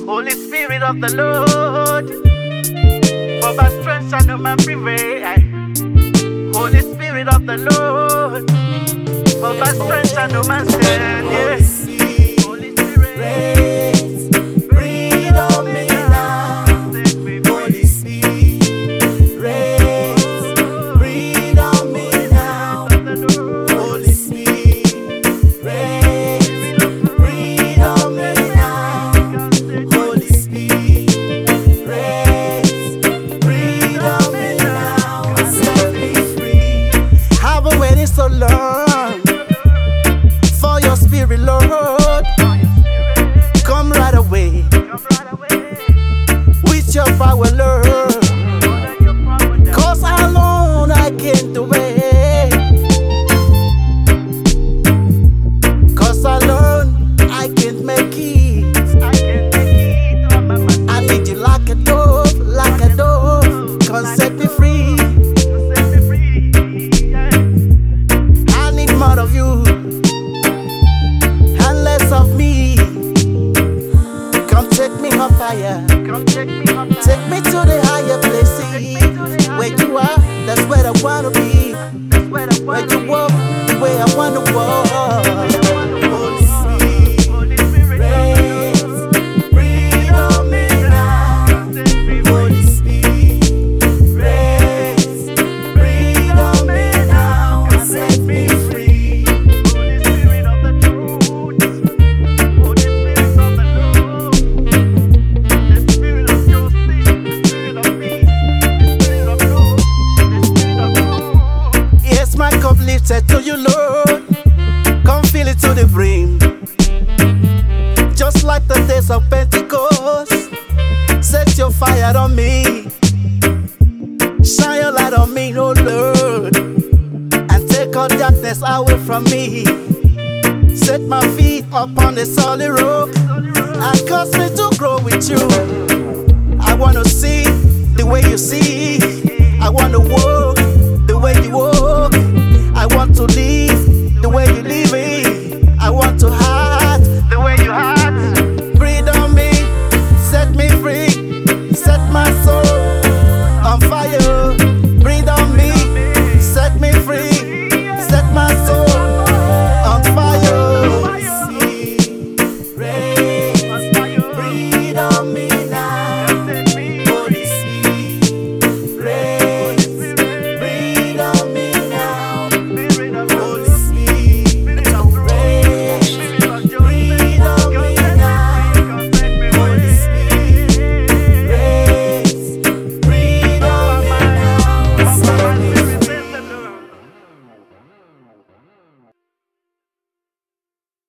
Holy Spirit of the Lord, for by strength shall no man prevail. Holy Spirit of the Lord, for by strength shall no man stand. Yes. Holy Spirit, breathe on me now. Holy Spirit, breathe on me now. Holy Spirit, breathe on me now. Holy Spirit, breathe on me now. Set me free. I've been waiting so long for your spirit, Lord. Come right away with your power, Lord. 'Cause alone I can't do it. 'Cause alone I can't make it. I need you like a dove, like a dove. Come set me free. I need more of you and less of me. Come take me up higher. Take me to the higher places. Where you are, that's where I wanna be. Where you walk, the way I wanna walk. Holy Spirit, breathe on me now. Holy Spirit, breathe on me now. Set me free. Holy Spirit of the truth, Holy Spirit of the Lord, the Spirit of justice, the Spirit of peace, the Spirit of love, the Spirit of truth. Yes, my cup lifted to you, Lord. Come fill it to the brim. Just like the days of Pentecost, set your fire on me. Shine your light on me, oh Lord, and take all darkness away from me. Set my feet upon the solid rock and cause me to grow with you. I wanna see the way you see. I wanna walk